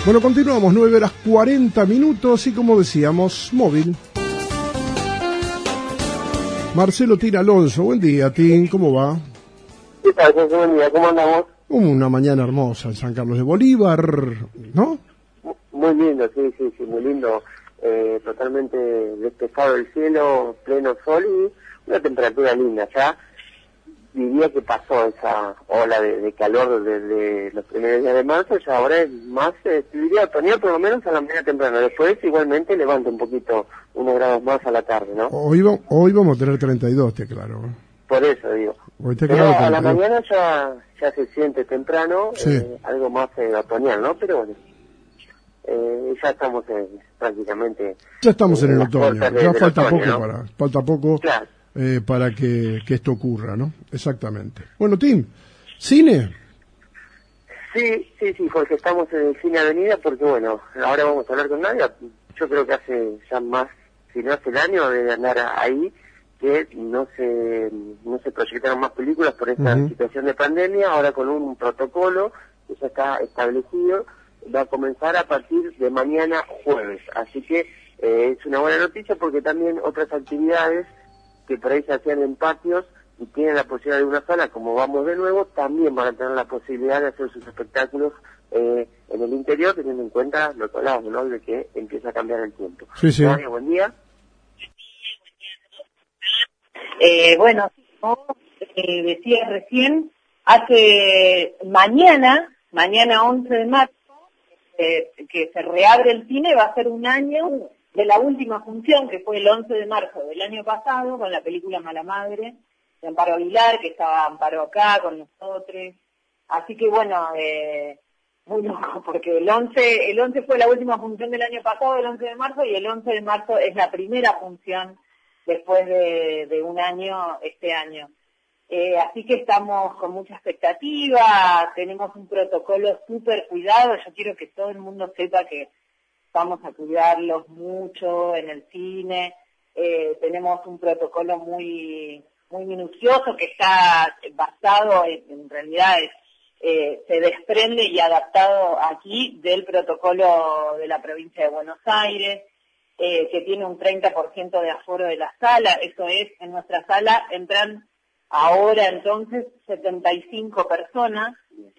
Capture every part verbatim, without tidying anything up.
Bueno, continuamos, nueve horas cuarenta minutos y como decíamos, móvil. Marcelo Tin Alonso, buen día, Tin, ¿cómo va? ¿Qué tal, José? Buen día, ¿cómo andamos? Una mañana hermosa en San Carlos de Bolívar, ¿no? Muy lindo, sí, sí, sí, muy lindo. Eh, totalmente despejado el cielo, pleno sol y una temperatura linda. Ya diría que pasó esa ola de, de calor desde los primeros días de marzo, ya ahora es más, eh, diría otoñal por lo menos a la mañana temprana. Después igualmente levanta un poquito, unos grados más a la tarde, ¿no? Hoy, va, hoy vamos a tener treinta y dos, te claro. Por eso digo. Hoy te Pero claro a la treinta y dos. mañana ya, ya se siente temprano, Sí. eh, algo más eh, otoñal, ¿no? Pero bueno. Eh, ya estamos eh, prácticamente Ya estamos en el las otoño, puertas de- ya del falta otoño, poco ¿no? para falta poco Claro. eh, para que, que esto ocurra, ¿no? Exactamente. Bueno, Tim, ¿cine? Sí, sí, sí, Jorge, estamos en el Cine Avenida porque, bueno, ahora vamos a hablar con Nadia. Yo creo que hace ya más, si no hace el año, de andar ahí, que no se no se proyectaron más películas por esta Ujú. situación de pandemia. Ahora con un protocolo que ya está establecido, va a comenzar a partir de mañana jueves. Así que eh, es una buena noticia porque también otras actividades que por ahí se hacían en patios y tienen la posibilidad de una sala, como vamos de nuevo, también van a tener la posibilidad de hacer sus espectáculos eh, en el interior, teniendo en cuenta lo que hablamos, ¿no? De que empieza a cambiar el tiempo. Sí, sí. Nadia, buen día. Eh, bueno, como eh, decía recién, hace mañana, mañana once de marzo, eh, que se reabre el cine, va a ser un año de la última función, que fue el once de marzo del año pasado, con la película Mala Madre, de Amparo Aguilar, que estaba Amparo acá con nosotros. Así que bueno, eh, muy loco, porque el once, el once fue la última función del año pasado, el once de marzo, y el once de marzo es la primera función después de, de un año, este año. Eh, así que estamos con mucha expectativa, tenemos un protocolo súper cuidado. Yo quiero que todo el mundo sepa que vamos a cuidarlos mucho en el cine. Eh, tenemos un protocolo muy muy minucioso que está basado, en, en realidad es, eh, se desprende y adaptado aquí del protocolo de la provincia de Buenos Aires. Eh, que tiene un treinta por ciento de aforo de la sala. Eso es, en nuestra sala entran ahora entonces setenta y cinco personas,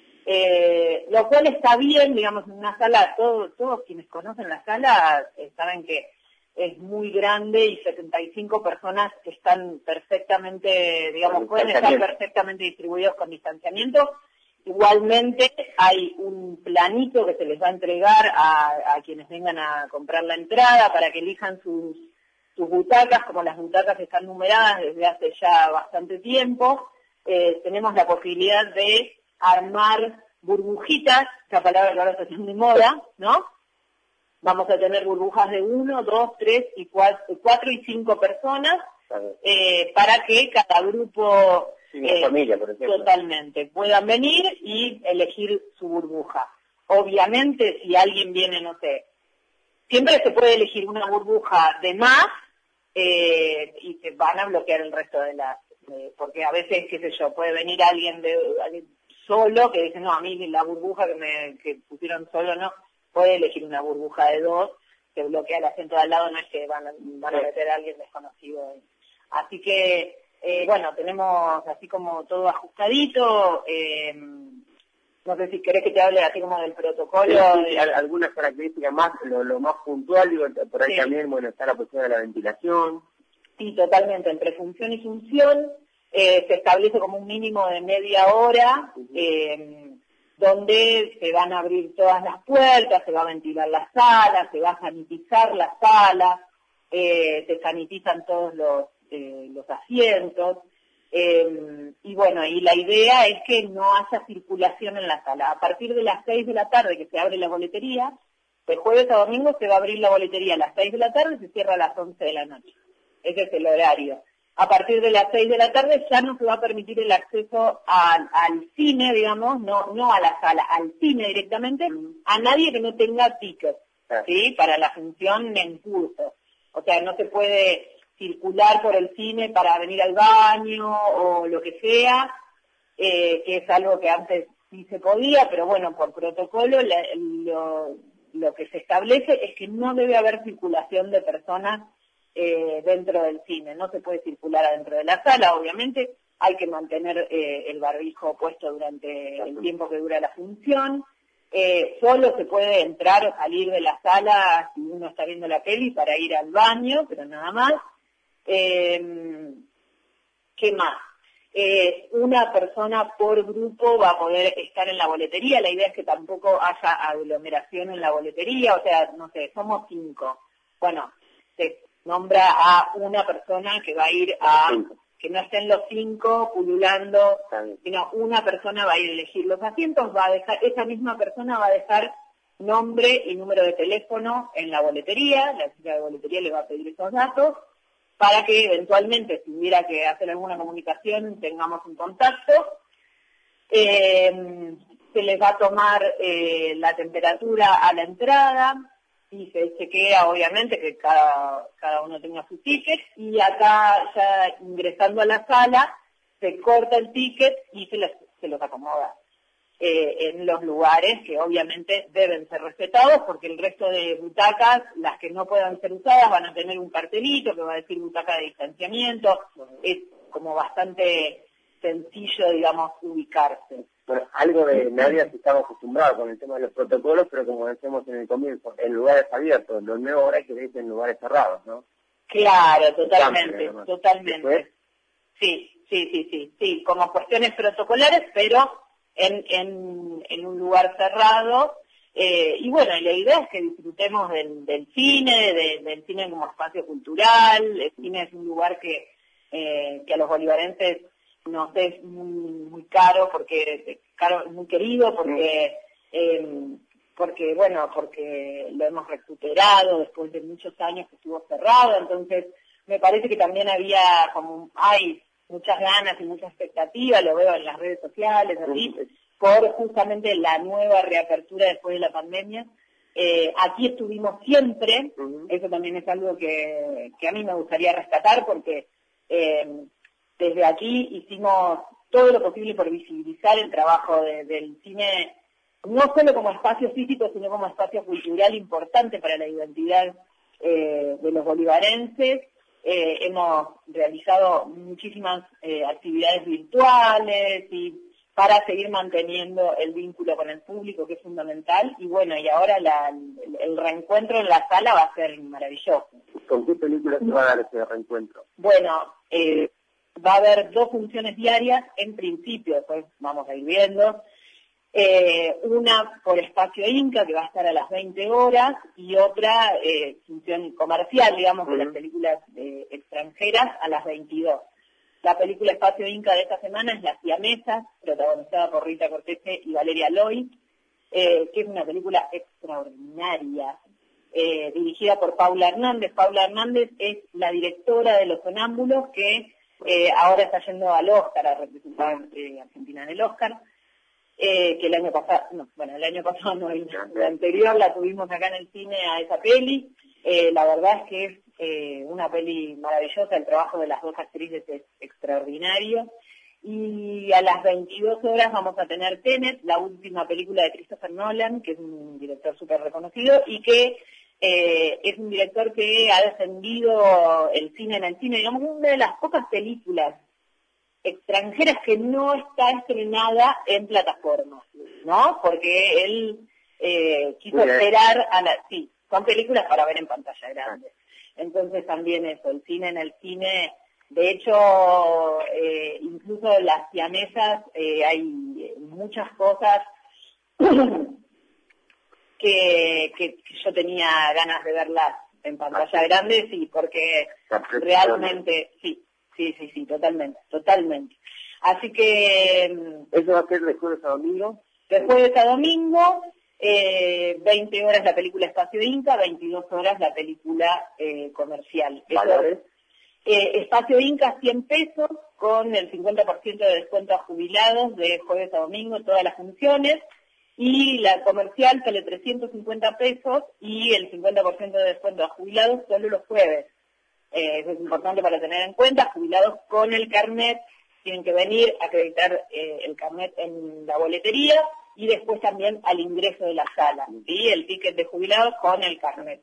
eh, lo cual está bien, digamos, en una sala, todos, todos quienes conocen la sala eh, saben que es muy grande y setenta y cinco personas están perfectamente, digamos, pueden estar perfectamente distribuidos con distanciamiento. Igualmente hay un planito que se les va a entregar a, a quienes vengan a comprar la entrada para que elijan sus, sus butacas, como las butacas están numeradas desde hace ya bastante tiempo. Eh, tenemos la posibilidad de armar burbujitas, esa palabra que ahora está haciendo de moda, ¿no? Vamos a tener burbujas de uno, dos, tres y cuatro, cuatro y cinco personas, eh, para que cada grupo... Sí, eh, familia, por ejemplo. Totalmente. Puedan venir y elegir su burbuja. Obviamente, si alguien viene, no sé, siempre se puede elegir una burbuja de más eh, y se van a bloquear el resto de las... Eh, porque a veces, qué sé yo, puede venir alguien de alguien solo que dice, no, a mí la burbuja que me que pusieron solo no, puede elegir una burbuja de dos, que bloquea el asiento de al lado, no es que van a, van a meter a alguien desconocido ahí. Así que... Eh, bueno, tenemos así como todo ajustadito. Eh, no sé si querés que te hable así como del protocolo. Sí, sí, de... algunas características más, lo, lo más puntual, digo, por ahí sí. También, bueno, está la posibilidad de la ventilación. Sí, totalmente. Entre función y función eh, se establece como un mínimo de media hora, uh-huh. eh, donde se van a abrir todas las puertas, se va a ventilar la sala, se va a sanitizar la sala, eh, se sanitizan todos los Eh, los asientos, eh, y bueno, y la idea es que no haya circulación en la sala. A partir de las seis de la tarde que se abre la boletería, de jueves a domingo se va a abrir la boletería a las seis de la tarde y se cierra a las once de la noche. Ese es el horario. A partir de las seis de la tarde ya no se va a permitir el acceso a, al cine, digamos, no, no a la sala, al cine directamente, a nadie que no tenga ticket, ¿sí? Para la función en curso. O sea, no se puede circular por el cine para venir al baño o lo que sea, eh, que es algo que antes sí se podía, pero bueno, por protocolo la, lo, lo que se establece es que no debe haber circulación de personas eh, dentro del cine, no se puede circular adentro de la sala, obviamente hay que mantener eh, el barbijo puesto durante el tiempo que dura la función, eh, solo se puede entrar o salir de la sala si uno está viendo la peli para ir al baño, pero nada más. Eh, ¿Qué más? Eh, una persona por grupo va a poder estar en la boletería, la idea es que tampoco haya aglomeración en la boletería, o sea, no sé, somos cinco. Bueno, se nombra a una persona que va a ir a, que no estén los cinco pululando, sino una persona va a ir a elegir los asientos, va a dejar, esa misma persona va a dejar nombre y número de teléfono en la boletería, la chica de boletería le va a pedir esos datos, para que eventualmente, si hubiera que hacer alguna comunicación, tengamos un contacto. Eh, se les va a tomar eh, la temperatura a la entrada y se chequea, obviamente, que cada, cada uno tenga su ticket. Y acá, ya ingresando a la sala, se corta el ticket y se, les, se los acomoda eh, en los lugares que obviamente deben ser respetados, porque el resto de butacas, las que no puedan ser usadas, van a tener un cartelito que va a decir butaca de distanciamiento. Es como bastante sencillo, digamos, ubicarse. Bueno, algo de nadie se estaba acostumbrado con el tema de los protocolos, pero como decíamos en el comienzo, en lugares abiertos, lo nuevo ahora es que se en lugares cerrados, ¿no? Claro, totalmente, Cambio, totalmente. Después, sí, sí, sí, sí, sí, como cuestiones protocolares, pero en, en, en un lugar cerrado. Eh, y bueno, la idea es que disfrutemos del, del cine, de, del cine como espacio cultural. El cine es un lugar que, eh, que a los bolivarenses nos es muy, muy caro, porque caro, muy querido, porque, eh, porque bueno, porque lo hemos recuperado después de muchos años que estuvo cerrado. Entonces me parece que también había como, hay muchas ganas y mucha expectativa, lo veo en las redes sociales, así, por justamente la nueva reapertura después de la pandemia. Eh, aquí estuvimos siempre, uh-huh. Eso también es algo que, que a mí me gustaría rescatar, porque eh, desde aquí hicimos todo lo posible por visibilizar el trabajo de, del cine, no solo como espacio físico, sino como espacio cultural importante para la identidad eh, de los bolivarenses. Eh, hemos realizado muchísimas eh, actividades virtuales y para seguir manteniendo el vínculo con el público, que es fundamental. Y bueno, y ahora la, el, el reencuentro en la sala va a ser maravilloso. ¿Con qué películas se va a dar ese reencuentro? Bueno, eh, va a haber dos funciones diarias, en principio, después vamos a ir viendo. Eh, una por Espacio Inca, que va a estar a las veinte horas, y otra eh, función comercial, digamos, de las películas eh, extranjeras, a las veintidós. La película Espacio Inca de esta semana es Las Siamesas, protagonizada por Rita Cortese y Valeria Loy, eh, que es una película extraordinaria, eh, dirigida por Paula Hernández. Paula Hernández es la directora de Los Sonámbulos, que eh, ahora está yendo al Oscar, a representar eh, Argentina en el Oscar. Eh, que el año pasado, no, bueno, el año pasado no, el, el anterior la tuvimos acá en el cine a esa peli. Eh, la verdad es que es eh, una peli maravillosa, el trabajo de las dos actrices es extraordinario. Y a las veintidós horas vamos a tener Tenet, la última película de Christopher Nolan, que es un director súper reconocido y que eh, es un director que ha defendido el cine en el cine, digamos, una de las pocas películas extranjeras que no está estrenada en plataformas, ¿no? Porque él eh, quiso Bien. esperar a la... Sí, son películas para ver en pantalla grande. Entonces también eso, el cine en el cine... De hecho, eh, incluso Las Siamesas, eh, hay muchas cosas que, que, que yo tenía ganas de verlas en pantalla grande, sí, porque realmente, sí. Sí, sí, sí, totalmente, totalmente. Así que... ¿Eso va a ser de jueves a domingo? De jueves a domingo, eh, veinte horas la película Espacio Inca, veintidós horas la película eh, comercial. ¿Valores? Eh, Espacio Inca, cien pesos, con el cincuenta por ciento de descuento a jubilados de jueves a domingo, todas las funciones. Y la comercial sale trescientos cincuenta pesos y el cincuenta por ciento de descuento a jubilados solo los jueves. Eh, eso es importante para tener en cuenta. Jubilados con el carnet tienen que venir a acreditar eh, el carnet en la boletería y después también al ingreso de la sala, ¿sí? El ticket de jubilados con el carnet.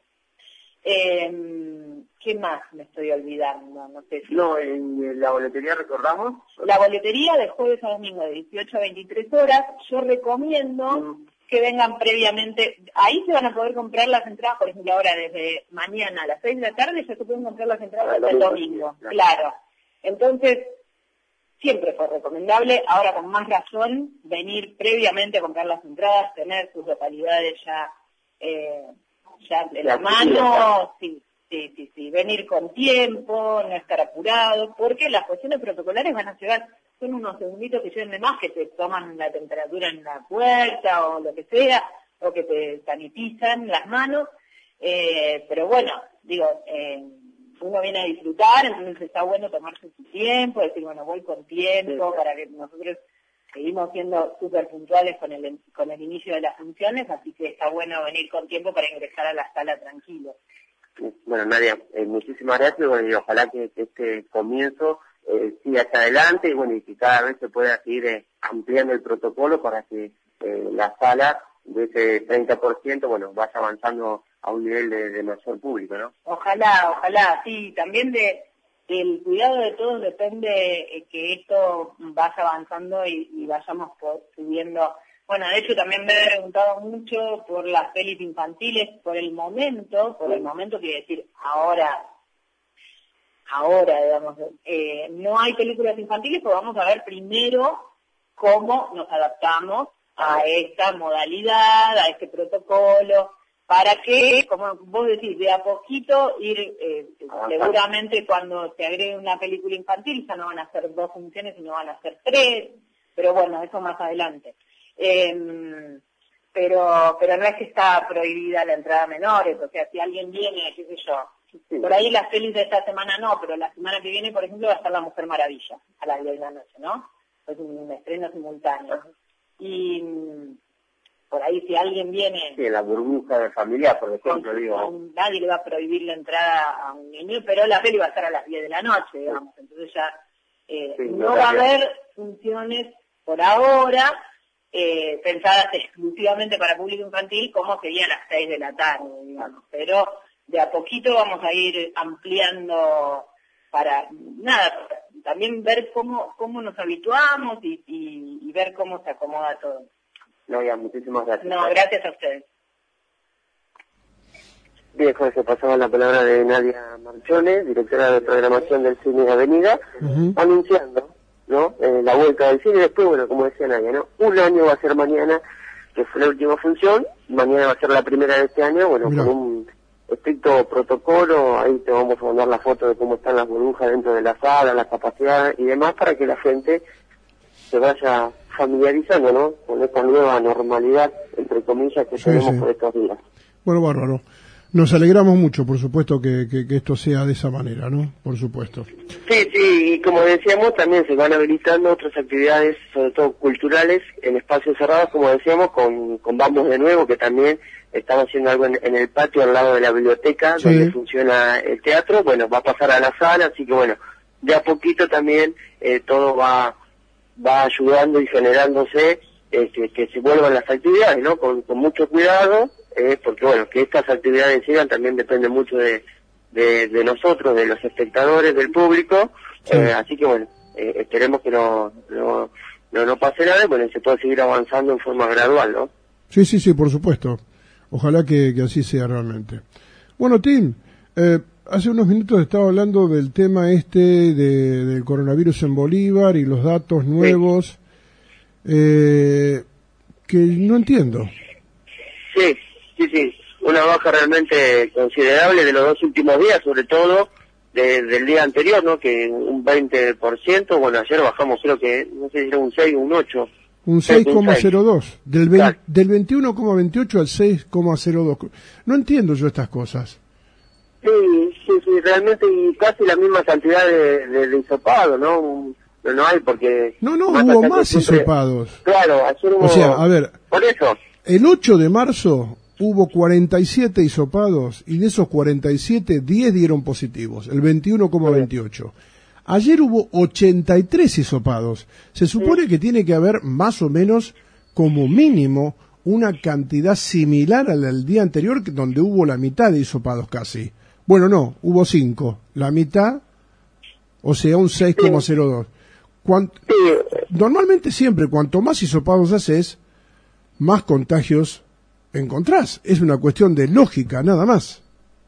Eh, ¿Qué más me estoy olvidando? No sé si... No, en la boletería recordamos. La boletería de jueves a domingo de dieciocho a veintitrés horas. Yo recomiendo mm. que vengan previamente. Ahí se van a poder comprar las entradas, por ejemplo, ahora desde mañana a las seis de la tarde ya se pueden comprar las entradas hasta el domingo. Claro. claro. Entonces, siempre fue recomendable, ahora con más razón, venir previamente a comprar las entradas, tener sus localidades ya... Eh, ya de la mano, sí, sí, sí, sí, venir con tiempo, no estar apurado, porque las cuestiones protocolares van a llegar, son unos segunditos que llegan de más, que te toman la temperatura en la puerta o lo que sea, o que te sanitizan las manos, eh, pero bueno, digo, eh, uno viene a disfrutar, entonces está bueno tomarse su tiempo, decir, bueno, voy con tiempo, sí, para que nosotros... Seguimos siendo súper puntuales con el con el inicio de las funciones, así que está bueno venir con tiempo para ingresar a la sala tranquilo. Bueno, Nadia, eh, muchísimas gracias, bueno, y ojalá que, que este comienzo eh, siga hacia adelante y bueno, y que cada vez se pueda seguir eh, ampliando el protocolo para que eh, la sala de ese treinta por ciento, bueno, vaya avanzando a un nivel de, de mayor público, ¿no? Ojalá, ojalá, sí, también de... El cuidado de todos depende eh, que esto vaya avanzando y, y vayamos subiendo. Bueno, de hecho también me he preguntado mucho por las pelis infantiles, por el momento, por el momento quiere decir ahora, ahora, digamos, eh, no hay películas infantiles, pero vamos a ver primero cómo nos adaptamos a esta modalidad, a este protocolo, para que, como vos decís, de a poquito ir, eh, seguramente cuando se agregue una película infantil ya no van a ser dos funciones, sino van a ser tres, pero bueno, eso más adelante. Eh, pero pero no es que está prohibida la entrada a menores, o sea, si alguien viene, qué sé yo, por ahí las pelis de esta semana no, pero la semana que viene, por ejemplo, va a estar La Mujer Maravilla, a las diez de la noche, ¿no? Es un estreno simultáneo. Y... por ahí si alguien viene... Sí, la burbuja de familia, por ejemplo, digo. Con, nadie le va a prohibir la entrada a un niño, pero la peli va a estar a las diez de la noche, digamos. Entonces ya eh, sí, no, no va a haber funciones por ahora eh, pensadas exclusivamente para público infantil, como sería a las seis de la tarde, digamos. Pero de a poquito vamos a ir ampliando para, nada, también ver cómo, cómo nos habituamos y, y, y ver cómo se acomoda todo. No, ya, muchísimas gracias. No, gracias a ustedes. Bien, Jorge, pasamos la palabra de Nadia Marchone, directora de programación del Cine Avenida, uh-huh. anunciando, ¿no?, eh, la vuelta del cine. Después, bueno, como decía Nadia, ¿no?, un año va a ser mañana, que fue la última función, mañana va a ser la primera de este año, bueno, Mirá. con un estricto protocolo. Ahí te vamos a mandar la foto de cómo están las burbujas dentro de la sala, la capacidad y demás, para que la gente se vaya familiarizando, ¿no?, con esta nueva normalidad, entre comillas, que sí, tenemos sí. por estos días. Bueno, bárbaro. Nos alegramos mucho, por supuesto, que, que, que esto sea de esa manera, ¿no? Por supuesto. Sí, sí, y como decíamos, también se van habilitando otras actividades, sobre todo culturales, en espacios cerrados, como decíamos, con, con Vamos de Nuevo, que también están haciendo algo en, en el patio al lado de la biblioteca, sí. donde funciona el teatro. Bueno, va a pasar a la sala, así que bueno, de a poquito también eh, todo va... va ayudando y generándose eh, que, que se vuelvan las actividades, ¿no?, con, con mucho cuidado, eh, porque bueno, que estas actividades sigan también depende mucho de, de, de nosotros, de los espectadores, del público, sí. eh, así que bueno, eh, esperemos que no, no, no, no pase nada, y bueno, se pueda seguir avanzando en forma gradual, ¿no? Sí, sí, sí, por supuesto. Ojalá que, que así sea realmente. Bueno, Tim, eh, hace unos minutos estaba hablando del tema este de, del coronavirus en Bolívar y los datos nuevos, sí. eh, que no entiendo. Sí, sí, sí, una baja realmente considerable de los dos últimos días, sobre todo de, del día anterior, ¿no?, que un veinte por ciento, bueno, ayer bajamos, creo que, no sé si era un seis o un ocho. Un seis coma cero dos, del, claro. del veintiuno coma veintiocho al seis coma cero dos. No entiendo yo estas cosas. Sí, sí, sí, realmente, y casi la misma cantidad de, de, de hisopados, ¿no? No, no hay porque... No, no, hubo más siempre... hisopados. Claro, ayer hubo... O sea, a ver... Por eso. El ocho de marzo hubo cuarenta y siete hisopados y de esos cuarenta y siete, diez dieron positivos, el veintiuno coma veintiocho. Ayer hubo ochenta y tres hisopados. Se supone sí. que tiene que haber más o menos como mínimo una cantidad similar a la del día anterior, donde hubo la mitad de hisopados casi. Bueno, no, hubo cinco, la mitad, o sea, un seis coma cero dos. Cuant- Normalmente siempre, cuanto más hisopados haces, más contagios encontrás. Es una cuestión de lógica, nada más.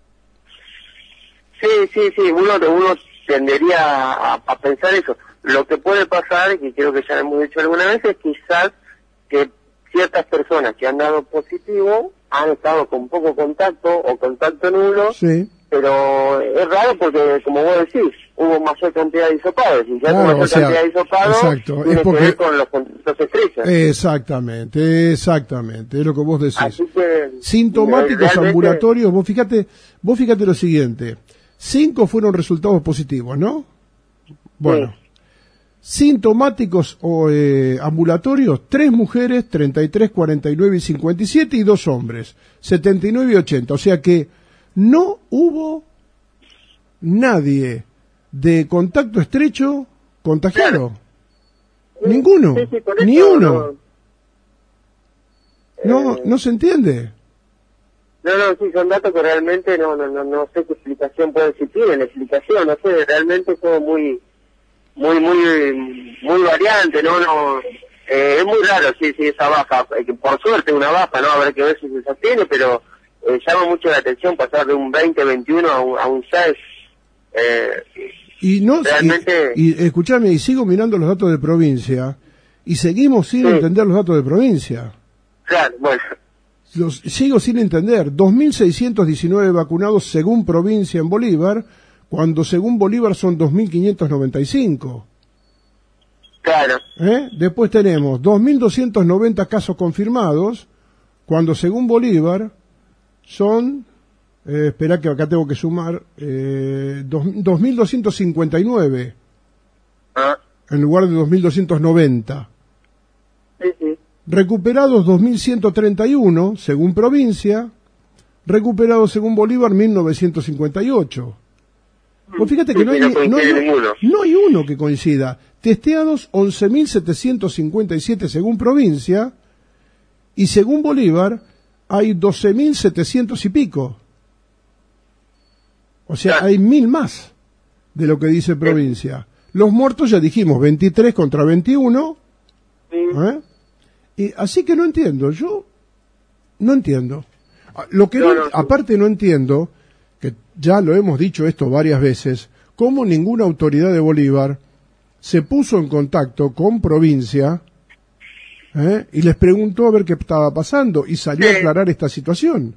Sí, sí, sí, uno, uno tendería a, a pensar eso. Lo que puede pasar, y creo que ya hemos dicho alguna vez, es quizás que ciertas personas que han dado positivo han estado con poco contacto o contacto nulo, Sí. pero es raro porque, como vos decís, hubo mayor cantidad de hisopados, y ya Claro, con mayor o sea, cantidad de hisopados exacto, tiene es porque- que ver con los contactos estrechos. Exactamente, exactamente, es lo que vos decís. Así que, Sintomáticos realmente- ambulatorios, vos fíjate, vos fíjate lo siguiente, cinco fueron resultados positivos, ¿no? Bueno, sintomáticos o eh, ambulatorios, tres mujeres, treinta y tres, cuarenta y nueve y cincuenta y siete, y dos hombres, setenta y nueve y ochenta, o sea que no hubo nadie de contacto estrecho contagiado. Ninguno, Sí, sí, por eso ni uno. no- No, Eh, no se entiende. No, no, sí, son datos que realmente no no no, no sé qué explicación puede si tienen explicación, no sé, realmente son muy, muy, muy, muy variante, no, no, eh, es muy raro, sí, sí, esa baja, eh, que por suerte una baja, ¿no? Habrá que ver si se sostiene, pero eh, llama mucho la atención pasar de un veinte, veintiuno a un, a un seis, eh, Y no, realmente- y, y escuchame, y sigo mirando los datos de provincia, y seguimos sin Sí. entender los datos de provincia. claro, bueno, Los sigo sin entender. dos mil seiscientos diecinueve vacunados según provincia en Bolívar, cuando según Bolívar son dos mil quinientos noventa y cinco. claro, ¿Eh? Después tenemos dos mil doscientos noventa casos confirmados, cuando según Bolívar son, eh, espera que acá tengo que sumar, eh, dos- dos mil doscientos cincuenta y nueve ah, en lugar de dos mil doscientos noventa. sí, sí, Recuperados dos mil ciento treinta y uno, según provincia. Recuperados según Bolívar mil novecientos cincuenta y ocho. Pues fíjate que Sí, no hay, sí, no ni- no, coincide hay, ninguno. no hay uno que coincida. Testeados once mil setecientos cincuenta y siete según provincia, y según Bolívar hay doce mil setecientos y pico. O sea, Claro. hay mil más de lo que dice provincia. Los muertos ya dijimos, veintitrés contra veintiuno. sí. ¿Eh? Y así que no entiendo, yo no entiendo. Ah, Lo que No, no- no, sí. aparte no entiendo, que ya lo hemos dicho esto varias veces, cómo ninguna autoridad de Bolívar se puso en contacto con provincia, ¿eh? Y les preguntó a ver qué estaba pasando y salió Sí. a aclarar esta situación.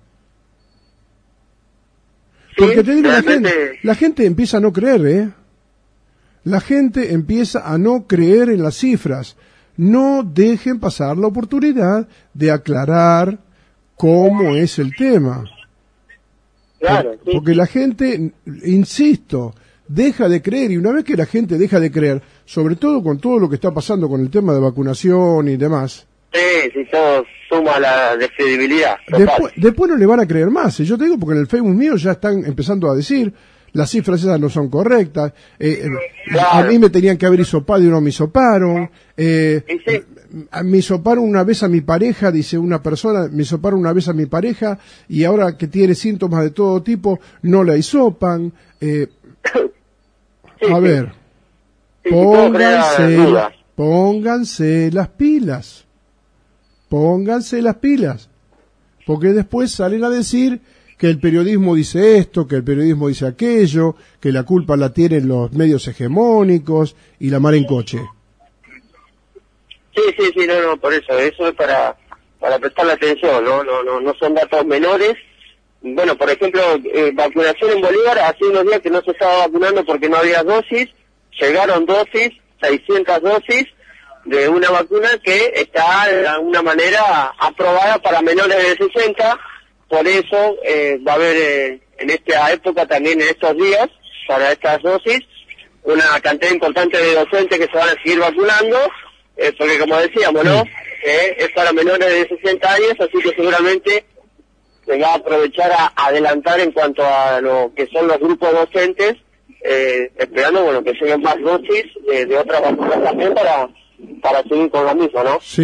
Sí, Porque te digo, la realmente- gente, la gente empieza a no creer, ¿eh? La gente empieza a no creer en las cifras. No dejen pasar la oportunidad de aclarar cómo es el tema. Claro, Por- sí. Porque la gente, insisto, deja de creer, y una vez que la gente deja de creer, sobre todo con todo lo que está pasando con el tema de vacunación y demás, Sí, sí, todo suma la descredibilidad. total. después, después no le van a creer más. Y yo te digo porque en el Facebook mío ya están empezando a decir, las cifras esas no son correctas, eh, eh, Claro. a mí me tenían que haber hisopado y no me hisoparon, eh, Y sí. a- me hisoparon una vez a mi pareja, dice una persona, me hisoparon una vez a mi pareja y ahora que tiene síntomas de todo tipo no la hisopan. Eh, Sí, a sí. ver, Sí, sí, todo crea pónganse, dudas. pónganse las pilas, pónganse las pilas, porque después salen a decir que el periodismo dice esto, que el periodismo dice aquello, que la culpa la tienen los medios hegemónicos y la mar en coche. Sí, sí, sí, no, no, por eso, eso es para, para prestarle atención, ¿no? No, no, no son datos menores. Bueno, por ejemplo, eh, vacunación en Bolívar, hace unos días que no se estaba vacunando porque no había dosis, llegaron dosis, seiscientas dosis, de una vacuna que está de alguna manera aprobada para menores de sesenta, por eso eh, va a haber eh, en esta época también, en estos días, para estas dosis, una cantidad importante de docentes que se van a seguir vacunando, eh, porque como decíamos, ¿no? Eh, es para menores de sesenta años, así que seguramente se va a aprovechar a adelantar en cuanto a lo que son los grupos docentes, eh, esperando, bueno, que lleguen más dosis de, de otras vacunas también para, para seguir con la misma, ¿no? Sí,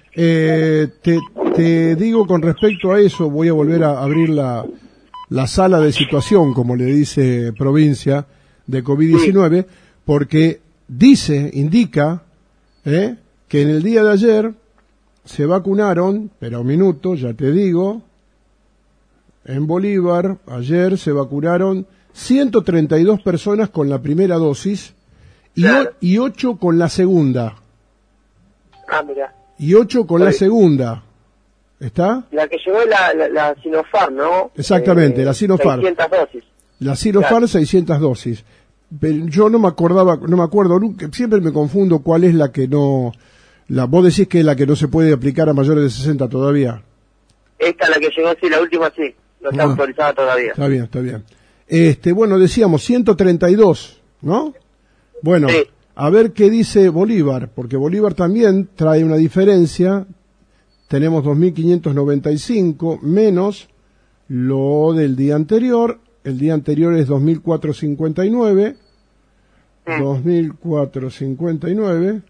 Eh, te, te digo con respecto a eso, voy a volver a abrir la, la sala de situación, como le dice provincia, de COVID diecinueve, sí. Porque dice, indica, eh, que en el día de ayer se vacunaron, pero un minuto, ya te digo, en Bolívar, ayer se vacunaron ciento treinta y dos personas con la primera dosis y, claro. o, y ocho con la segunda. Ah, mira. Y ocho con Oye. la segunda. ¿Está? La que llegó la, la, la Sinopharm, ¿no? Exactamente, eh, la Sinopharm. seiscientas dosis. La Sinopharm, claro. seiscientas dosis. Pero yo no me acordaba, no me acuerdo, siempre me confundo cuál es la que no... La, vos decís que es la que no se puede aplicar a mayores de sesenta todavía. Esta la que llegó, sí, la última sí. No está ah, autorizada todavía. Está bien, está bien. Este, bueno, decíamos ciento treinta y dos, ¿no? Bueno, sí. A ver qué dice Bolívar, porque Bolívar también trae una diferencia. Tenemos dos mil quinientos noventa y cinco menos lo del día anterior. El día anterior es dos mil cuatrocientos cincuenta y nueve. Mm. dos mil cuatrocientos cincuenta y nueve.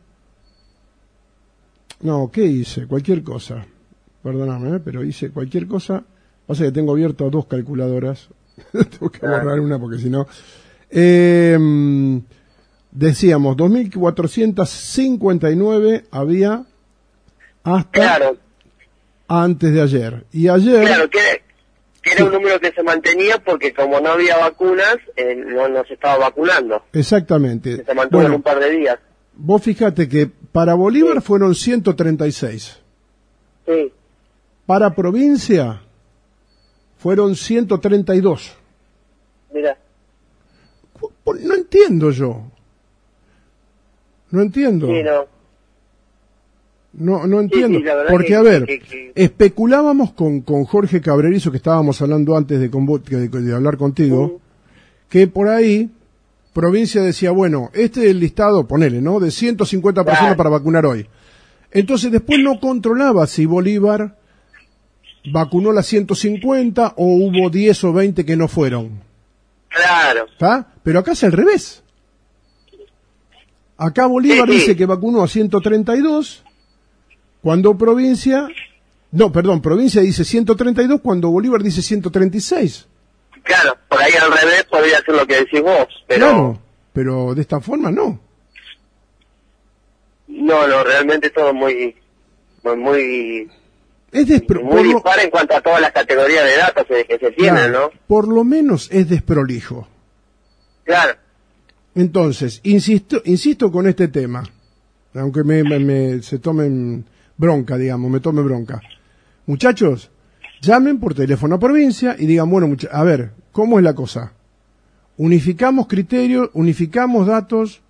No, ¿qué hice? Cualquier cosa. Perdóname, ¿eh? Pero hice cualquier cosa. Pasa que tengo abierto dos calculadoras. Tengo que borrar una porque si no... Eh, decíamos, dos mil cuatrocientos cincuenta y nueve había hasta claro. antes de ayer. Y ayer... Claro, que, que era sí. un número que se mantenía porque como no había vacunas, eh, no, no se estaba vacunando. Exactamente. Se mantuvo bueno, en un par de días. Vos fíjate que para Bolívar sí. fueron ciento treinta y seis. Sí. Para provincia fueron ciento treinta y dos. Mira. No entiendo yo. No entiendo. Sí, no. No, no entiendo. Sí, sí, porque, que, a ver, que, que... especulábamos con, con Jorge Cabrerizo, que estábamos hablando antes de, de, de hablar contigo, uh-huh. que por ahí provincia decía, bueno, este es el listado, ponele, ¿no? De ciento cincuenta claro. personas para vacunar hoy. Entonces después no controlaba si Bolívar vacunó las ciento cincuenta o hubo diez o veinte que no fueron. Claro. ¿Está? Pero acá es al revés. Acá Bolívar sí, sí. dice que vacunó a ciento treinta y dos, cuando provincia... No, perdón, provincia dice ciento treinta y dos cuando Bolívar dice ciento treinta y seis. Claro, por ahí al revés podría ser lo que decís vos, pero... Claro, pero de esta forma no. No, no, realmente todo muy... muy... muy... Es despro... muy dispar lo... en cuanto a todas las categorías de datos que, que se tienen, claro, ¿no? Por lo menos es desprolijo. Claro. Entonces, insisto, insisto con este tema, aunque me, me, me se tomen bronca, digamos, me tome bronca. Muchachos, llamen por teléfono a provincia y digan, bueno, mucha... a ver, ¿cómo es la cosa? Unificamos criterios, unificamos datos,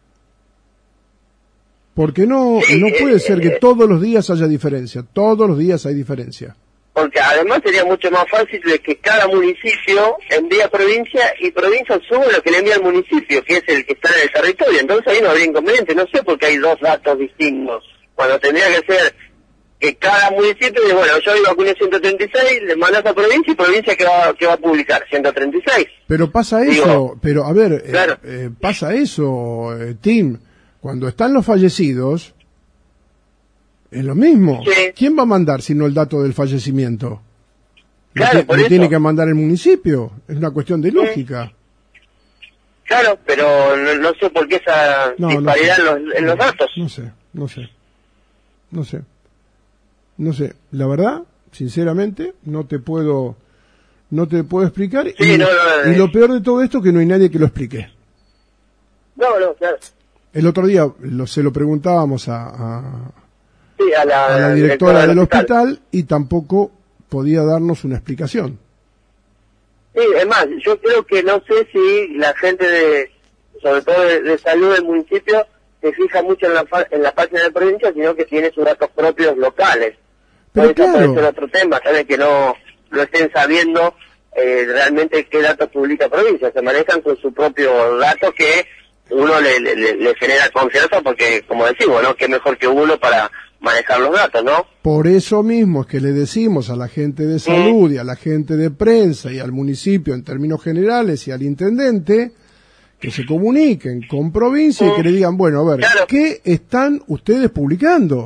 porque no, sí, no puede eh, ser que eh, todos los días haya diferencia, todos los días hay diferencia. Porque además sería mucho más fácil de que cada municipio envíe a provincia y provincia sube lo que le envía al municipio, que es el que está en el territorio. Entonces ahí no habría inconveniente. No sé por qué hay dos datos distintos. Cuando tendría que ser que cada municipio dice, bueno, yo hoy vacuné ciento treinta y seis, le mandas a provincia y provincia que va, que va a publicar ciento treinta y seis. Pero pasa eso, Digo, pero a ver, claro. eh, eh, pasa eso, eh, Tim, cuando están los fallecidos... Es lo mismo. Sí. ¿Quién va a mandar si no el dato del fallecimiento? Claro, lo por lo eso. tiene que mandar el municipio. Es una cuestión de lógica. Claro, pero no, no sé por qué esa no, disparidad no sé. en, los, en los datos. No sé, no sé. No sé. No sé. La verdad, sinceramente, no te puedo no te puedo explicar. Sí, y, no, no, no, y lo peor de todo esto que no hay nadie que lo explique. No, no, claro. El otro día lo, se lo preguntábamos a... a Sí, a, la, a la directora del hospital. hospital y tampoco podía darnos una explicación. Sí, es más, yo creo que no sé si la gente de, sobre todo de, de salud del municipio, se fija mucho en la, en la página de provincia, sino que tiene sus datos propios locales. Pero claro, puede ser claro. otro tema, ¿sabes? Que no lo estén sabiendo eh, realmente qué datos publica provincia. Se manejan con su propio dato que uno le, le, le genera confianza porque, como decimos, ¿no? Qué mejor que uno para manejar los datos, ¿no? Por eso mismo es que le decimos a la gente de salud y a la gente de prensa y al municipio en términos generales y al intendente que se comuniquen con provincia y que le digan, bueno, a ver, claro. ¿qué están ustedes publicando?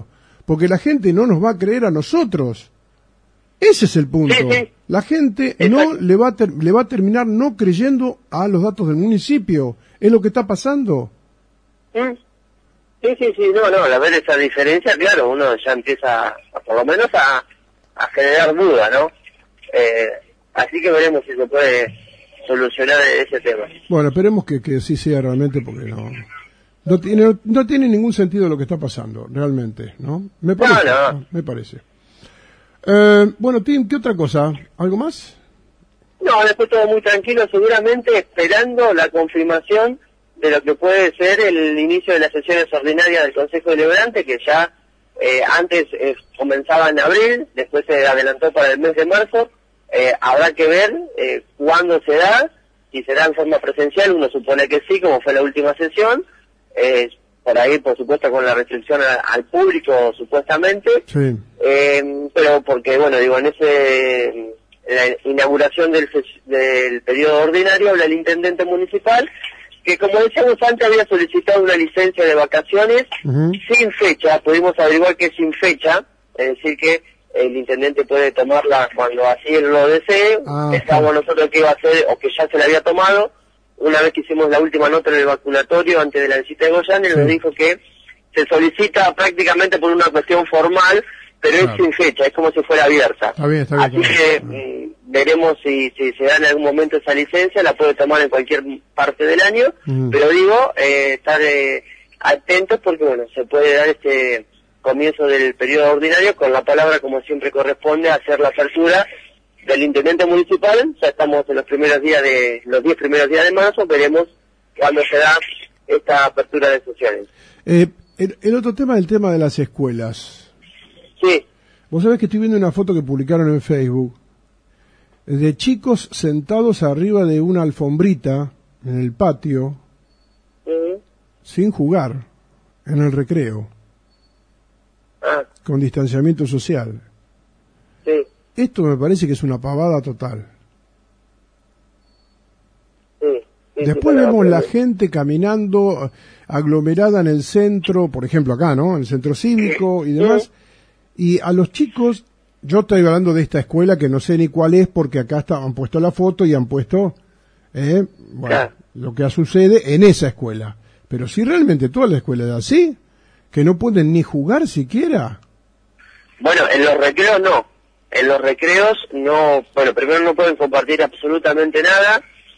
porque la gente no nos va a creer a nosotros. Ese es el punto. Sí, sí. La gente Exacto. no le va, a ter- le va a terminar no creyendo a los datos del municipio. Es lo que está pasando. ¿Mm? Sí, sí, sí, no, no, al ver esa diferencia, claro, uno ya empieza, a, por lo menos, a, a generar duda, ¿no? Eh, así que veremos si se puede solucionar ese tema. Bueno, esperemos que, que sí sea realmente, porque no no tiene no tiene ningún sentido lo que está pasando, realmente, ¿no? Me parece, No, no. ¿no? Me parece. Eh, bueno, Tim, ¿qué otra cosa? ¿Algo más? No, después todo muy tranquilo, seguramente esperando la confirmación de lo que puede ser el inicio de las sesiones ordinarias del Consejo Deliberante, que ya eh, antes eh, comenzaba en abril, después se adelantó para el mes de marzo. Eh, habrá que ver eh, cuándo se da, si será en forma presencial, uno supone que sí, como fue la última sesión, eh, por ahí, por supuesto, con la restricción a, al público, supuestamente, Sí. eh, pero porque, bueno, digo, en ese en la inauguración del, del periodo ordinario habla el intendente municipal, que como decíamos antes había solicitado una licencia de vacaciones Uh-huh. sin fecha, pudimos averiguar que es sin fecha, es decir que el intendente puede tomarla cuando así él lo desee. Ah, Pensábamos okay. nosotros que iba a ser, o que ya se le había tomado, una vez que hicimos la última nota en el vacunatorio antes de la visita de Goyán, él Sí. nos dijo que se solicita prácticamente por una cuestión formal, pero Claro. es sin fecha, es como si fuera abierta. Está bien, está bien, Así está que bien. mm, veremos si, si se da en algún momento esa licencia, la puede tomar en cualquier parte del año, Ujú. pero digo, eh, estar eh, atentos porque bueno, se puede dar este comienzo del periodo ordinario con la palabra, como siempre corresponde, hacer la apertura del intendente municipal. Ya estamos en los primeros días de, los diez primeros días de marzo, veremos cuándo se da esta apertura de sesiones. Eh, el, el otro tema es el tema de las escuelas. Sí, Vos sabés que estoy viendo una foto que publicaron en Facebook de chicos sentados arriba de una alfombrita en el patio Ujú. sin jugar en el recreo, ah, con distanciamiento social. sí, Esto me parece que es una pavada total. sí. sí, Después sí, para- vemos la para- gente caminando aglomerada en el centro, por ejemplo acá, ¿no? En el centro cívico y demás. Y a los chicos, yo estoy hablando de esta escuela que no sé ni cuál es porque acá está, han puesto la foto y han puesto, eh, bueno, Claro. lo que sucede en esa escuela. Pero si realmente toda la escuela es así, que no pueden ni jugar siquiera. Bueno, en los recreos no. En los recreos no, bueno, primero no pueden compartir absolutamente nada.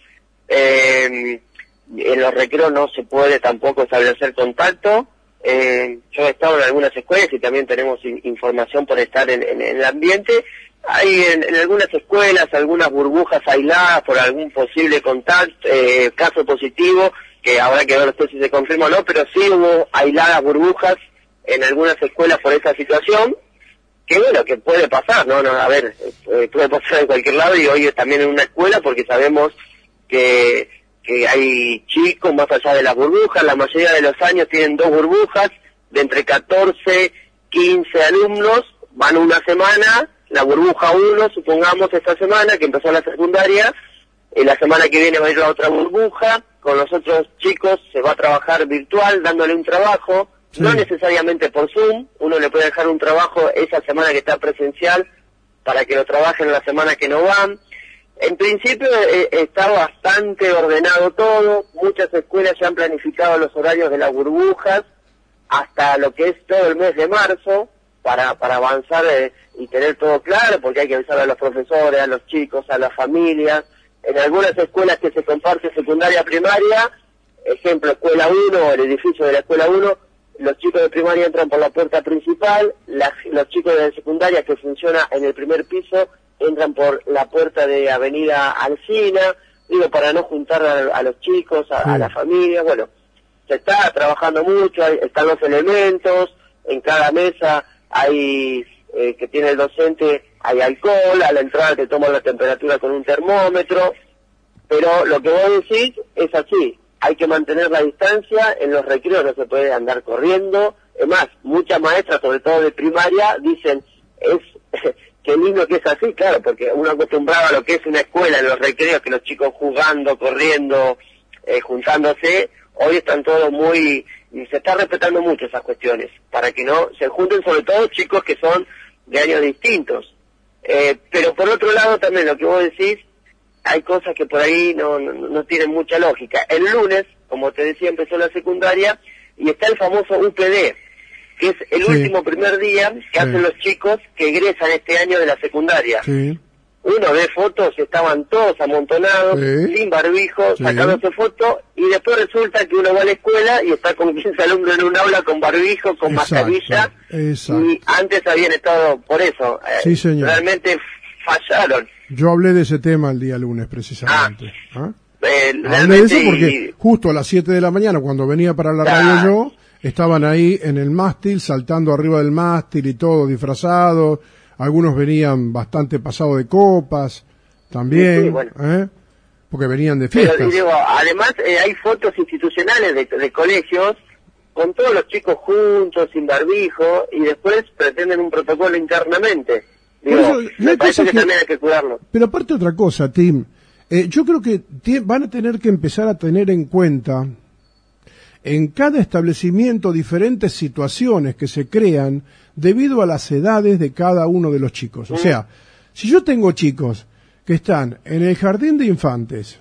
Eh, en los recreos no se puede tampoco establecer contacto. Eh, yo he estado en algunas escuelas y también tenemos in- información por estar en, en- en el ambiente. Hay en, en algunas escuelas algunas burbujas aisladas por algún posible contacto, eh, caso positivo, que habrá que ver después si se confirma o no, pero sí hubo aisladas burbujas en algunas escuelas por esa situación. Que bueno, que puede pasar, ¿no? no a ver, eh, puede pasar en cualquier lado y hoy también en una escuela porque sabemos que, que hay chicos más allá de las burbujas, la mayoría de los años tienen dos burbujas, de entre catorce, quince alumnos, van una semana, la burbuja uno, supongamos esta semana que empezó la secundaria, y la semana que viene va a ir la otra burbuja, con los otros chicos se va a trabajar virtual, dándole un trabajo, Sí. no necesariamente por Zoom, uno le puede dejar un trabajo esa semana que está presencial para que lo trabajen la semana que no van. En principio eh, está bastante ordenado todo, muchas escuelas ya han planificado los horarios de las burbujas hasta lo que es todo el mes de marzo para, para avanzar eh, y tener todo claro, porque hay que avisar a los profesores, a los chicos, a las familias. En algunas escuelas que se comparte secundaria primaria, ejemplo, escuela uno, el edificio de la escuela uno, los chicos de primaria entran por la puerta principal, las, los chicos de secundaria que funciona en el primer piso entran por la puerta de Avenida Alsina, digo, para no juntar a, a los chicos, a, Sí. a la familia. Bueno, se está trabajando mucho, hay- están los elementos, en cada mesa hay, eh, que tiene el docente, hay alcohol, a la entrada te toman la temperatura con un termómetro, pero lo que vos decís es así, hay que mantener la distancia, en los recreos no se puede andar corriendo, es más, muchas maestras, sobre todo de primaria, dicen, es qué lindo que es así, claro, porque uno acostumbrado a lo que es una escuela, en los recreos, que los chicos jugando, corriendo, eh, juntándose, hoy están todos muy, y se está respetando mucho esas cuestiones, para que no se junten, sobre todo chicos que son de años distintos. Eh, pero por otro lado también lo que vos decís, hay cosas que por ahí no, no, no tienen mucha lógica. El lunes, como te decía, empezó la secundaria y está el famoso U P D, que es el sí. último primer día que sí. hacen los chicos que egresan este año de la secundaria. Sí. Uno ve fotos, estaban todos amontonados, sí. sin barbijo, sí. sacándose fotos, y después resulta que uno va a la escuela y está con quince alumnos en un aula con barbijo, con exacto, mascarilla, exacto. y antes habían estado por eso. Sí, señor. Realmente fallaron. Yo hablé de ese tema el día lunes, precisamente. Ah, ¿Ah? Eh, hablé de eso porque justo a las siete de la mañana, cuando venía para la radio ah. yo, estaban ahí en el mástil, saltando arriba del mástil y todo, disfrazados. Algunos venían bastante pasados de copas, también, sí, sí, bueno. ¿eh? Porque venían de fiestas. Pero, digo, además eh, hay fotos institucionales de, de colegios con todos los chicos juntos, sin barbijo, y después pretenden un protocolo internamente. Digo, eso, me parece que, que también hay que cuidarlo. Pero aparte otra cosa, Tim, eh, yo creo que van a tener que empezar a tener en cuenta en cada establecimiento diferentes situaciones que se crean debido a las edades de cada uno de los chicos. O sea, si yo tengo chicos que están en el jardín de infantes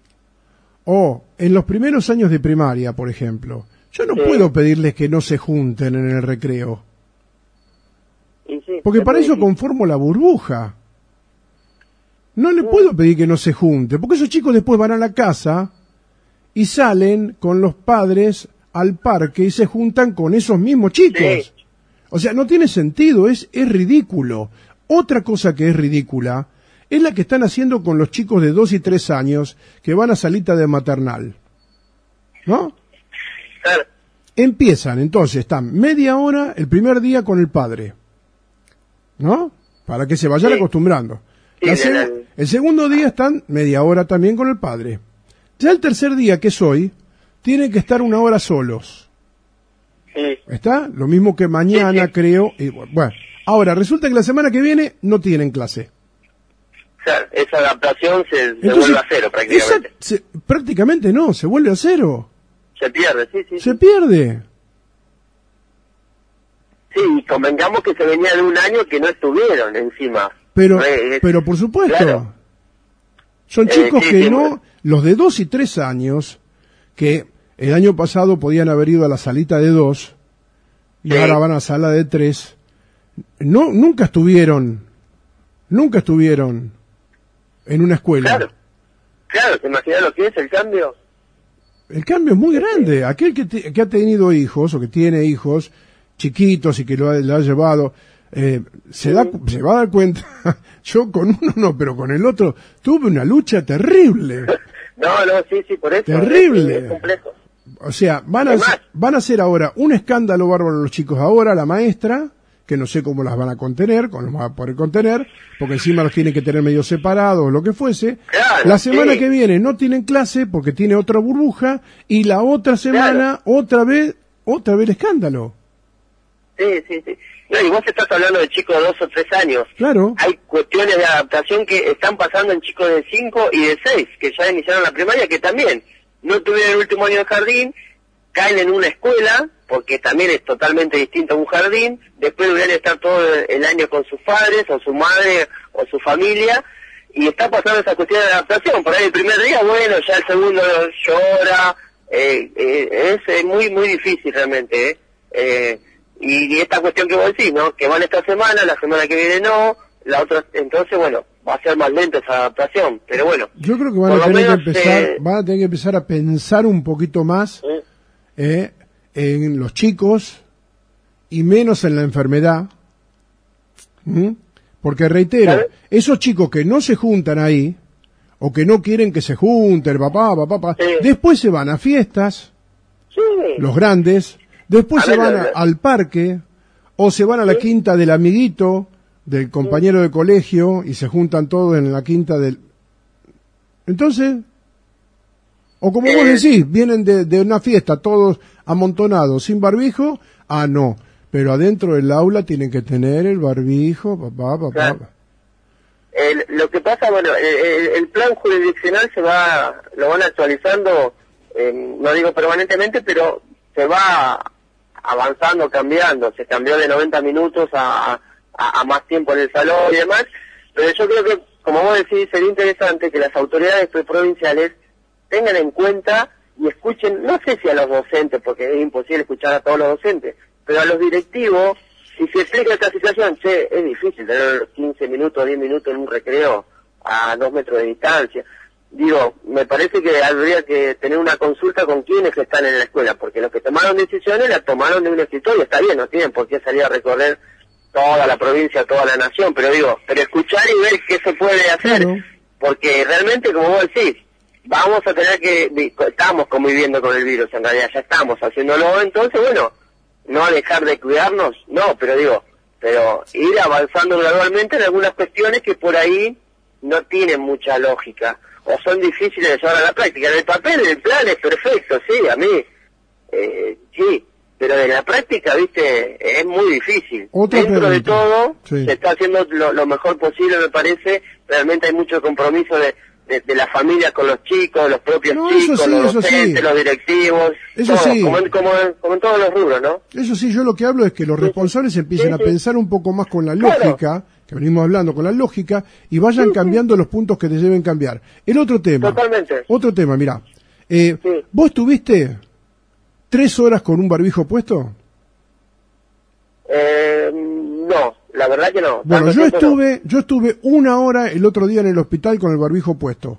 o en los primeros años de primaria, por ejemplo, yo no sí. puedo pedirles que no se junten en el recreo. Sí, porque para eso conformo la burbuja. No le puedo pedir que no se junten, porque esos chicos después van a la casa y salen con los padres al parque y se juntan con esos mismos chicos. Sí. O sea, no tiene sentido, es, es ridículo. Otra cosa que es ridícula es la que están haciendo con los chicos de dos y tres años que van a salita de maternal. ¿No? Claro. Empiezan, entonces, están media hora el primer día con el padre. ¿No? Para que se vayan sí. acostumbrando. Sí, la seg- la... El segundo día están media hora también con el padre. Ya el tercer día, que es hoy, tienen que estar una hora solos. Sí. ¿Está? Lo mismo que mañana, sí, sí. creo. Y, bueno, ahora, resulta que la semana que viene no tienen clase. O sea, esa adaptación se, se Entonces, vuelve a cero prácticamente. Esa, se, prácticamente no, se vuelve a cero. Se pierde, sí, sí. Se sí. pierde. Sí, y convengamos que se venía de un año que no estuvieron encima. Pero, eh, pero por supuesto. Claro. Son chicos eh, sí, que sí, no... Bueno. Los de dos y tres años, que el año pasado podían haber ido a la salita de dos, y sí. ahora van a la sala de tres, no, nunca estuvieron, nunca estuvieron en una escuela. Claro, claro, ¿te imaginas lo que es el cambio? El cambio es muy grande. Aquel que, te, que ha tenido hijos, o que tiene hijos chiquitos y que lo ha, lo ha llevado, eh, se, sí. da, se va a dar cuenta, yo con uno no, pero con el otro tuve una lucha terrible. No, no, sí, sí, por eso. Terrible. Es, es complejo. O sea, van a, van a hacer ahora un escándalo bárbaro los chicos ahora, la maestra, que no sé cómo las van a contener, cómo los van a poder contener, porque encima los tienen que tener medio separados o lo que fuese. Claro, la semana sí. que viene no tienen clase porque tiene otra burbuja, y la otra semana claro. otra vez, otra vez el escándalo. Sí, sí, sí. No, y vos estás hablando de chicos de dos o tres años. Claro. Hay cuestiones de adaptación que están pasando en chicos de cinco y de seis, que ya iniciaron la primaria, que también no tuvieron el último año de jardín, caen en una escuela, porque también es totalmente distinto a un jardín, después deberían estar todo el año con sus padres, o su madre, o su familia, y está pasando esa cuestión de adaptación. Por ahí el primer día, bueno, ya el segundo llora, eh, eh, es muy, muy difícil realmente, ¿eh? eh Y, y esta cuestión que vos decís, ¿no? Que van esta semana, la semana que viene no, la otra, entonces, bueno, va a ser más lenta esa adaptación, pero bueno. Yo creo que van a tener menos, que empezar, eh... van a tener que empezar a pensar un poquito más ¿Eh? Eh, en los chicos y menos en la enfermedad, ¿Mm? porque reitero, ¿sabes? Esos chicos que no se juntan ahí, o que no quieren que se junten, papá, papá, papá, sí. después se van a fiestas, sí. los grandes. Después a se ver, van a, al parque, o se van a la ¿sí? quinta del amiguito, del compañero ¿sí? de colegio, y se juntan todos en la quinta del... Entonces, o como eh... vos decís, vienen de, de una fiesta todos amontonados, sin barbijo, ah, no, pero adentro del aula tienen que tener el barbijo, papá, papá. Claro. El, lo que pasa, bueno, el, el plan jurisdiccional se va, lo van actualizando eh, no digo permanentemente, pero se va avanzando, cambiando, se cambió de noventa minutos a, a, a más tiempo en el salón y demás, pero yo creo que, como vos decís, sería interesante que las autoridades provinciales tengan en cuenta y escuchen, no sé si a los docentes, porque es imposible escuchar a todos los docentes, pero a los directivos, si se explica esta situación, che, es difícil tener quince minutos, diez minutos en un recreo a dos metros de distancia. Digo, me parece que habría que tener una consulta con quienes están en la escuela, porque los que tomaron decisiones las tomaron de un escritorio, está bien, no tienen por qué salir a recorrer toda la provincia, toda la nación, pero digo, pero escuchar y ver qué se puede hacer, claro. Porque realmente, como vos decís, vamos a tener que, estamos conviviendo con el virus, en realidad ya estamos haciéndolo, entonces bueno, no dejar de cuidarnos, no, pero digo, pero ir avanzando gradualmente en algunas cuestiones que por ahí no tienen mucha lógica, o son difíciles de llevar a la práctica. En el papel, el plan es perfecto, sí, a mí, eh, sí, pero en la práctica, viste, es muy difícil. Otra Dentro pregunta. de todo, sí. Se está haciendo lo, lo mejor posible, me parece, realmente hay mucho compromiso de, de, de la familia con los chicos, los propios no, chicos, sí, los docentes, sí. los directivos, eso todo, sí. como, en, como, en, como en todos los rubros, ¿no? Eso sí, yo lo que hablo es que los sí, responsables sí. empiecen sí, a sí. pensar un poco más con la lógica, claro. que venimos hablando con la lógica, y vayan sí, cambiando sí. los puntos que te deben cambiar. El otro tema, Totalmente. otro tema, mirá, eh, sí. ¿vos estuviste tres horas con un barbijo puesto? Eh, no, la verdad que no. Bueno, yo estuve, no. yo estuve una hora el otro día en el hospital con el barbijo puesto.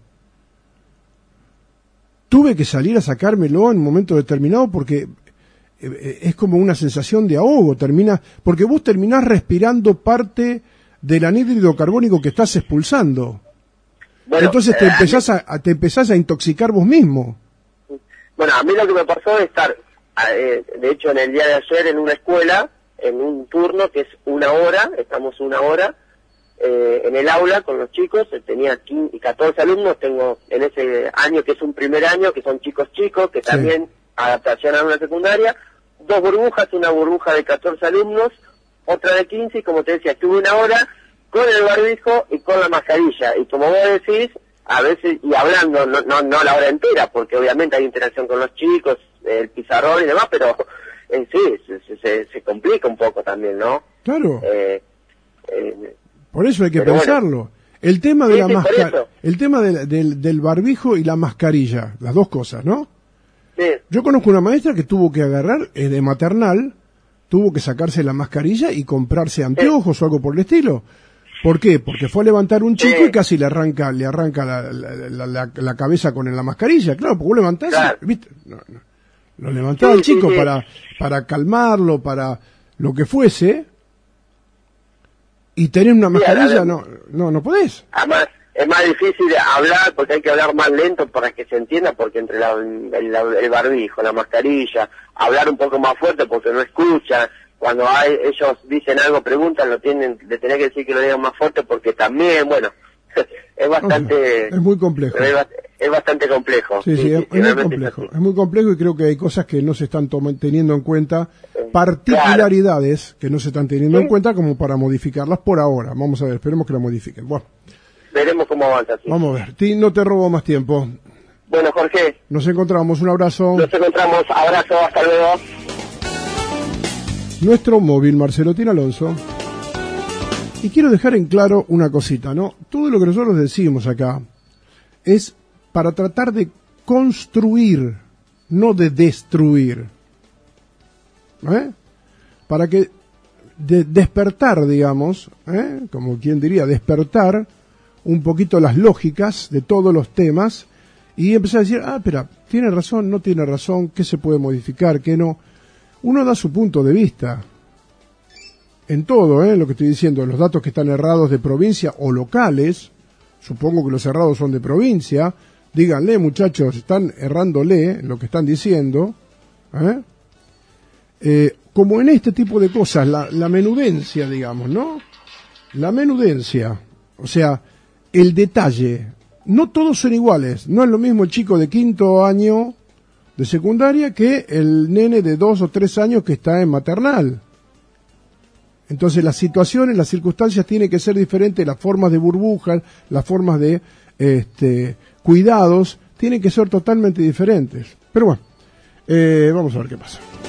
Tuve que salir a sacármelo en un momento determinado porque eh, es como una sensación de ahogo, termina, porque vos terminás respirando parte del anhídrido carbónico que estás expulsando. Bueno, entonces te empezás a, a te empezás a intoxicar vos mismo. Bueno, a mí lo que me pasó es estar, eh, de hecho en el día de ayer en una escuela, en un turno que es una hora, estamos una hora, eh, en el aula con los chicos, tenía quince, catorce alumnos, tengo en ese año que es un primer año, que son chicos chicos, que sí. también adaptación a una secundaria, dos burbujas, una burbuja de catorce alumnos, otra de quince, y como te decía, estuve una hora con el barbijo y con la mascarilla, y como vos decís, a veces, y hablando, no, no, no la hora entera, porque obviamente hay interacción con los chicos, el pizarrón y demás, pero en sí, se, se, se complica un poco también, ¿no? Claro. Eh, eh, por eso hay que pensarlo. Bueno. El tema de sí, la sí, mascarilla, el tema de, del, del barbijo y la mascarilla, las dos cosas, ¿no? Sí. Yo conozco una maestra que tuvo que agarrar, es de maternal, tuvo que sacarse la mascarilla y comprarse anteojos sí. o algo por el estilo. ¿Por qué? Porque fue a levantar un chico sí. y casi le arranca le arranca la, la, la, la, la cabeza con la mascarilla. Claro, porque vos levantás, claro. ¿viste? No, no. Lo levantaba sí, el chico sí, sí. para para calmarlo, para lo que fuese, y tener una mascarilla, sí, no, no, no podés. Además, es más difícil hablar porque hay que hablar más lento para que se entienda, porque entre la, el, el barbijo, la mascarilla, hablar un poco más fuerte porque no escuchan. Cuando hay, ellos dicen algo, preguntan, lo tienen de tener que decir que lo digan más fuerte porque también, bueno, es bastante... Es muy complejo. Es, es bastante complejo. Sí, sí, sí, es, sí, es muy complejo. Es, es muy complejo y creo que hay cosas que no se están teniendo en cuenta, particularidades claro. que no se están teniendo ¿Sí? en cuenta como para modificarlas por ahora. Vamos a ver, esperemos que la modifiquen. Bueno. Veremos cómo avanza. Sí. Vamos a ver. Ti, no te robo más tiempo. Bueno, Jorge. Nos encontramos, un abrazo. Nos encontramos, abrazo, hasta luego. Nuestro móvil, Marcelo Tin Alonso. Y quiero dejar en claro una cosita, ¿no? Todo lo que nosotros decimos acá es para tratar de construir, no de destruir. ¿Eh? Para que de despertar, digamos, ¿eh? como quien diría, despertar un poquito las lógicas de todos los temas y empezar a decir, ah, espera, tiene razón, no tiene razón, qué se puede modificar, qué no. Uno da su punto de vista en todo, ¿eh? lo que estoy diciendo, los datos que están errados de provincia o locales, supongo que los errados son de provincia, díganle muchachos, están errándole lo que están diciendo, ¿eh? Eh, como en este tipo de cosas, la, la menudencia, digamos, ¿no? La menudencia, o sea, el detalle, no todos son iguales, no es lo mismo el chico de quinto año de secundaria que el nene de dos o tres años que está en maternal. Entonces las situaciones, las circunstancias tienen que ser diferentes, las formas de burbujas, las formas de este, cuidados, tienen que ser totalmente diferentes. Pero bueno, eh, vamos a ver qué pasa.